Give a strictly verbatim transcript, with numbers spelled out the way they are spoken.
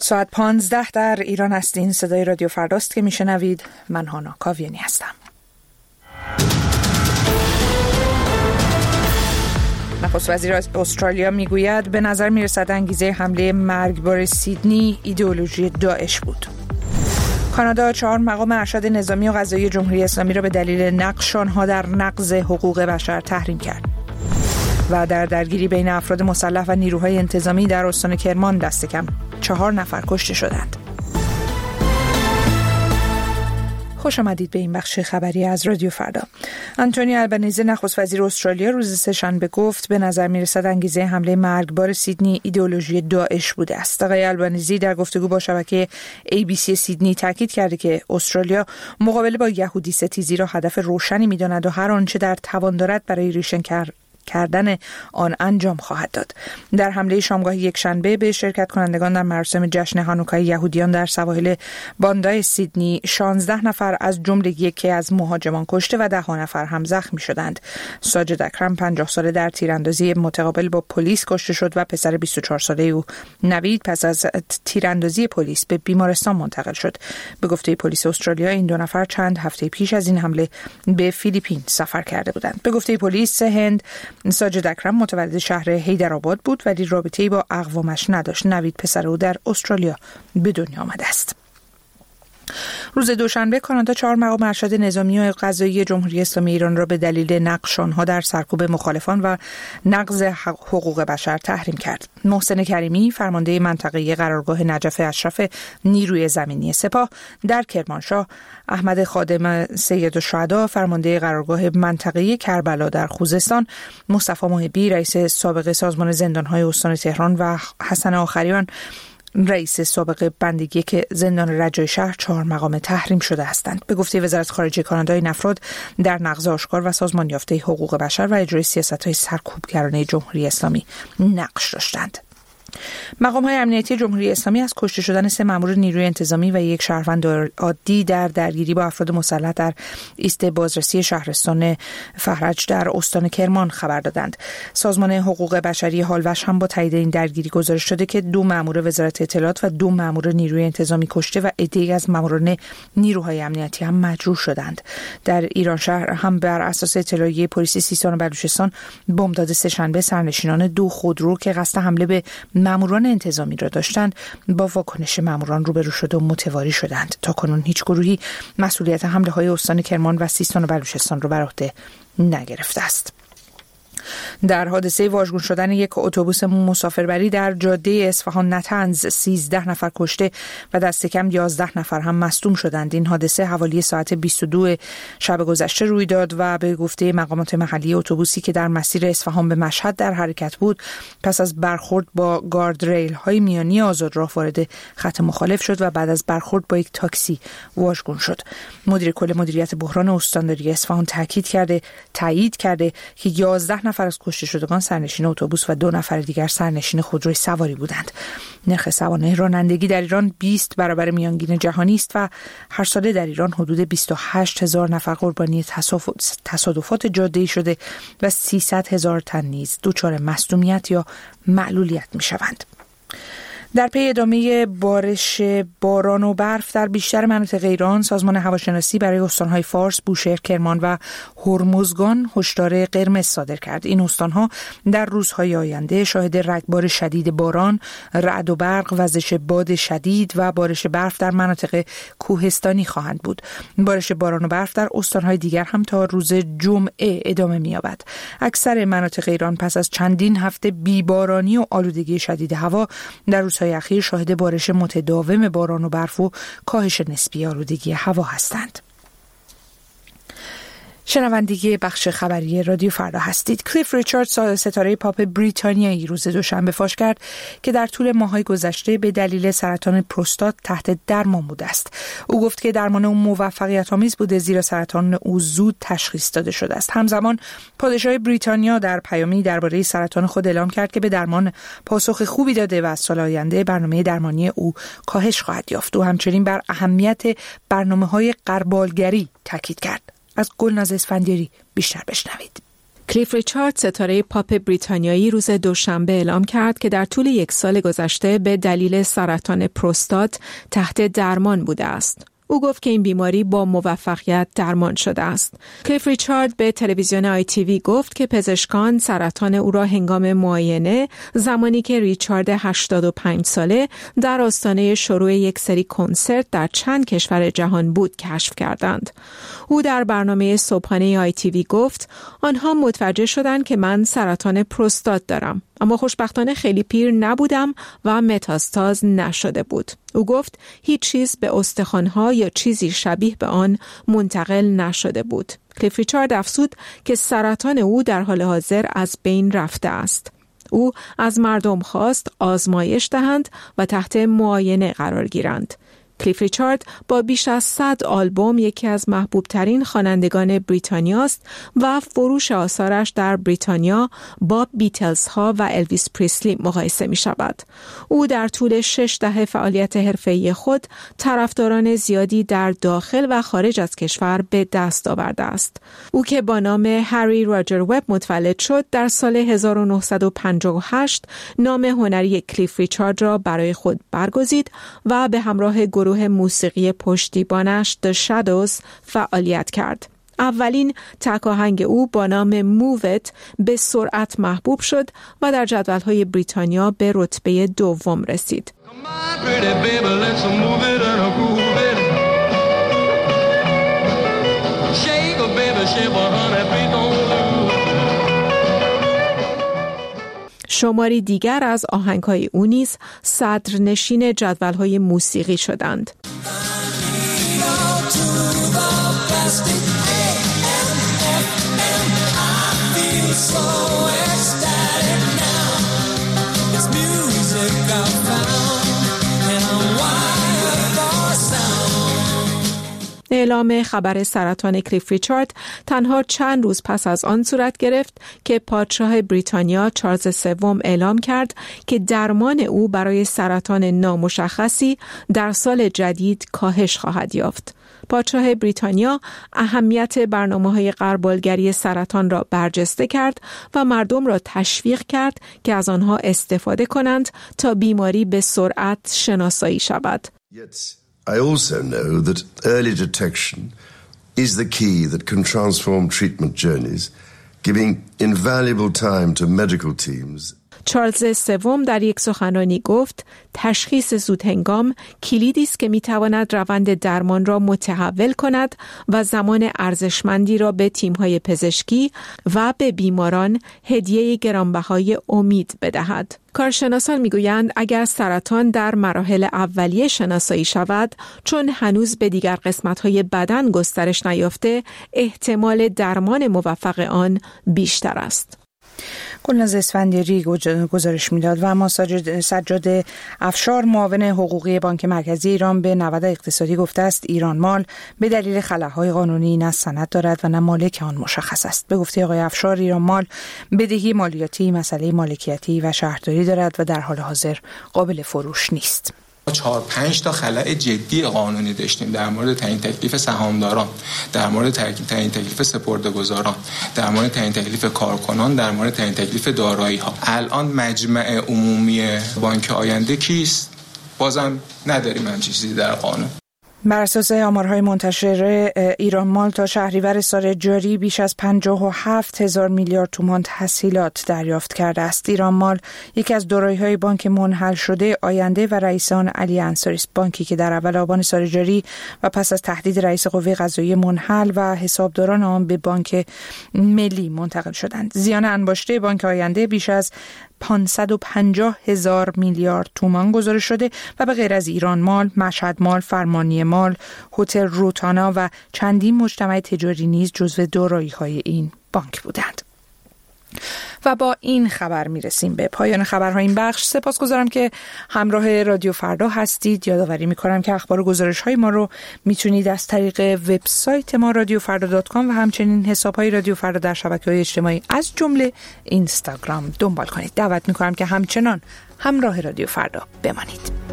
ساعت پانزده در ایران هستین. صدای رادیو فرداست که میشنوید. من هانا کاویانی هستم. نخست وزیر استرالیا میگوید به نظر میرسد انگیزه حمله مرگبار سیدنی ایدئولوژی داعش بود. کانادا چهار مقام ارشد نظامی و قضایی جمهوری اسلامی را به دلیل نقش آنها در نقض حقوق بشر تحریم کرد. و در درگیری بین افراد مسلح و نیروهای انتظامی در استان کرمان دست کم چهار نفر کشته شدند. خوش آمدید به این بخش خبری از رادیو فردا. آنتونی البنیزی نخست وزیر استرالیا روز سه‌شنبه گفت به نظر میرسد انگیزه حمله مرگبار سیدنی ایدئولوژی داعش بوده است. آقای البنیزی در گفتگو با شبکه ای بی سی سیدنی تاکید کرده که استرالیا مقابله با یهودی ستیزی را هدف روشنی می‌داند و هر آنچه در توان دارد برای ریشه‌کن کردن آن انجام خواهد داد. در حمله شامگاه یک شنبه به شرکت کنندگان در مراسم جشن هانوکای یهودیان در سواحل باندای سیدنی شانزده نفر از جمله یکی از مهاجمان کشته و ده نفر هم زخمی شدند. ساجد اکرم پنجاه ساله در تیراندازی متقابل با پلیس کشته شد و پسر بیست و چهار ساله او نوید پس از تیراندازی پلیس به بیمارستان منتقل شد. به گفته پلیس استرالیا این دو نفر چند هفته پیش از این حمله به فیلیپین سفر کرده بودند. به گفته پلیس هند ساجد اکرم متولد شهر حیدرآباد بود ولی رابطه‌ای با اقوامش نداشت. نوید پسر او در استرالیا به دنیا آمده است. روز دوشنبه کانادا چهار مقام ارشد نظامی و قضایی جمهوری اسلامی ایران را به دلیل نقش آنها در سرکوب مخالفان و نقض حقوق بشر تحریم کرد. محسن کریمی فرمانده منطقه قرارگاه نجف اشرف نیروی زمینی سپاه در کرمانشاه، احمد خادم سیدالشهدا فرمانده قرارگاه منطقه کربلا در خوزستان، مصطفی محبی رئیس سابق سازمان زندان‌های استان تهران و حسن آخریان رئیس سابق بندگی که زندان رجای شهر چهار مقام تحریم شده هستند. به گفته وزارت خارجه کانادا این افراد در نقض آشکار و سازمان یافته حقوق بشر و اجرای سیاست‌های سرکوبگرانه جمهوری اسلامی نقش داشتند. مقام‌های امنیتی جمهوری اسلامی از کشته شدن سه مأمور نیروی انتظامی و یک شهروند عادی در درگیری با افراد مسلح در ایست بازرسی شهرستان فرج در استان کرمان خبر دادند. سازمان حقوق بشری هالوش هم با تایید این درگیری گزارش شده که دو مأمور وزارت اطلاعات و دو مأمور نیروی انتظامی کشته و عده‌ای از مأموران نیروهای امنیتی هم مجروح شدند. در ایران شهر هم بر اساس اطلاعیه پلیس سیستان و بلوچستان بمبداد سه‌شنبه سرنشینان دو خودرو که قصد حمله به ماموران انتظامی را داشتند با واکنش ماموران روبرو شده و متواری شدند. تا کنون هیچ گروهی مسئولیت حمله های استان کرمان و سیستان و بلوچستان را بر عهده نگرفته است. در حادثه واژگون شدن یک اتوبوس مسافربری در جاده اصفهان نطنز سیزده نفر کشته و دست کم یازده نفر هم مصدوم شدند. این حادثه حوالی ساعت بیست و دو شب گذشته روی داد و به گفته مقامات محلی اتوبوسی که در مسیر اصفهان به مشهد در حرکت بود پس از برخورد با گاردریل های میانی آزادراه وارد خط مخالف شد و بعد از برخورد با یک تاکسی واژگون شد. مدیر کل مدیریت بحران استانداری اصفهان تاکید کرده تایید کرده که یازده نفر از کشته شدگان سرنشین اتوبوس و دو نفر دیگر سرنشین خودروی سواری بودند. نرخ سوانح رانندگی در ایران بیست برابر میانگین جهانی است و هر ساله در ایران حدود بیست و هشت هزار نفر قربانی تصادفات جاده‌ای شده و سیصد هزار تن نیز دچار مصدومیت یا معلولیت می‌شوند. در پی ادامه بارش باران و برف در بیشتر مناطق ایران، سازمان هواشناسی برای استان‌های فارس، بوشهر، کرمان و هرمزگان هشدار قرمز صادر کرد. این استان‌ها در روزهای آینده شاهد رگبار شدید باران، رعد و برق، وزش باد شدید و بارش برف در مناطق کوهستانی خواهند بود. بارش باران و برف در استان‌های دیگر هم تا روز جمعه ادامه می‌یابد. اکثر مناطق ایران پس از چندین هفته بی‌بارانی و آلودگی شدید هوا در روزهای اخیر شاهد بارش متداوم باران و برف و کاهش نسبی آلودگی هوا هستند. شنوندگی بخش خبری رادیو فردا هستید. کلیف ریچاردز ستاره پاپ بریتانیایی روز دوشنبه فاش کرد که در طول ماه‌های گذشته به دلیل سرطان پروستات تحت درمان بوده است. او گفت که درمان او موفقیت‌آمیز بوده زیرا سرطان او زود تشخیص داده شده است. همزمان پادشاه بریتانیا در پیامی درباره سرطان خود اعلام کرد که به درمان پاسخ خوبی داده و از سال آینده برنامه درمانی او کاهش خواهد یافت. او همچنین بر اهمیت برنامه‌های غربالگری تاکید کرد. از گلناز اسفندیاری بیشتر بشنوید. کلیف ریچارد، ستاره پاپ بریتانیایی، روز دوشنبه اعلام کرد که در طول یک سال گذشته به دلیل سرطان پروستات تحت درمان بوده است. او گفت که این بیماری با موفقیت درمان شده است. کلیف ریچارد به تلویزیون آی تی وی گفت که پزشکان سرطان او را هنگام معاینه زمانی که ریچارد هشتاد و پنج ساله در آستانه شروع یک سری کنسرت در چند کشور جهان بود کشف کردند. او در برنامه صبحانه آی تی وی گفت آنها متوجه شدند که من سرطان پروستات دارم، اما خوشبختانه خیلی پیر نبودم و متاستاز نشده بود. او گفت هیچ چیز به استخوان‌ها یا چیزی شبیه به آن منتقل نشده بود. کلیف ریچارد افزود که سرطان او در حال حاضر از بین رفته است. او از مردم خواست آزمایش دهند و تحت معاینه قرار گیرند. کلیف ریچارد با بیش از صد آلبوم یکی از محبوب ترین خوانندگان بریتانیا است و فروش آثارش در بریتانیا با بیتلز ها و الویس پریسلی مقایسه می شود. او در طول شش دهه فعالیت حرفه‌ای خود طرفداران زیادی در داخل و خارج از کشور به دست آورده است. او که با نام هری راجر وب متولد شد، در سال هزار و نهصد و پنجاه و هشت نام هنری کلیف ریچارد را برای خود برگزید و به همراه گروه موسیقی پشتیبانش The Shadows فعالیت کرد. اولین تک آهنگ او با نام مووت به سرعت محبوب شد و در جدول‌های بریتانیا به رتبه دوم رسید. شماری دیگر از آهنگ‌های او نیز صدرنشین جدول‌های موسیقی شدند. اعلام خبر سرطان کلیف ریچارد تنها چند روز پس از آن صورت گرفت که پادشاه بریتانیا چارلز سوم اعلام کرد که درمان او برای سرطان نامشخصی در سال جدید کاهش خواهد یافت. پادشاه بریتانیا اهمیت برنامه‌های غربالگری سرطان را برجسته کرد و مردم را تشویق کرد که از آنها استفاده کنند تا بیماری به سرعت شناسایی شود. I also know that early detection is the key that can transform treatment journeys, giving invaluable time to medical teams. چارلز سوم در یک سخنرانی گفت تشخیص زودهنگام کلیدی است که میتواند روند درمان را متحول کند و زمان ارزشمندی را به تیم‌های پزشکی و به بیماران هدیه گرانبهای امید بدهد. کارشناسان میگویند اگر سرطان در مراحل اولیه شناسایی شود، چون هنوز به دیگر قسمت‌های بدن گسترش نیافته، احتمال درمان موفق آن بیشتر است. گلناز اسفندیاری گزارش میداد و اما سجاد افشار، معاون حقوقی بانک مرکزی ایران، به نود اقتصادی گفته است ایران مال به دلیل خلاهای قانونی نه سند دارد و نه مالک آن مشخص است. به گفته آقای افشار، ایران مال بدهی مالیاتی، مسئله مالکیتی و شهرداری دارد و در حال حاضر قابل فروش نیست. چهار پنج تا خلأ جدی قانونی داشتیم در مورد تعیین تکلیف سهامداران، در مورد تعیین تکلیف سپرده‌گذاران، در مورد تعیین تکلیف کارکنان، در مورد تعیین تکلیف دارایی‌ها. الان مجمع عمومی بانک آینده کیست؟ بازم نداریم همچین چیزی در قانون. بر اساس آمارهای منتشر ایران مال تا شهریور سال جاری بیش از پنجاه و هفت هزار میلیارد تومان تسهیلات دریافت کرده است. ایران مال یکی از دارایی‌های بانک منحل شده آینده و رئیس آن علی انصاری است، بانکی که در اول آبان سال جاری و پس از تهدید رئیس قوه قضاییه منحل و حسابداران آن به بانک ملی منتقل شدند. زیان انباشته بانک آینده بیش از پانصد و پنجاه هزار میلیارد تومان گزارش شده و به غیر از ایران مال، مشهد مال، فرمانی مال، هتل روتانا و چندین مجتمع تجاری نیز جزو دارایی‌های این بانک بودند. و با این خبر میرسیم به پایان خبرهای این بخش. سپاسگزارم که همراه رادیو فردا هستید. یادآوری میکنم که اخبار و گزارش‌های ما رو میتونید از طریق وبسایت ما رادیو فردا دات کام و همچنین حساب‌های رادیو فردا در شبکه‌های اجتماعی از جمله اینستاگرام دنبال کنید. دعوت میکنم که همچنان همراه رادیو فردا بمانید.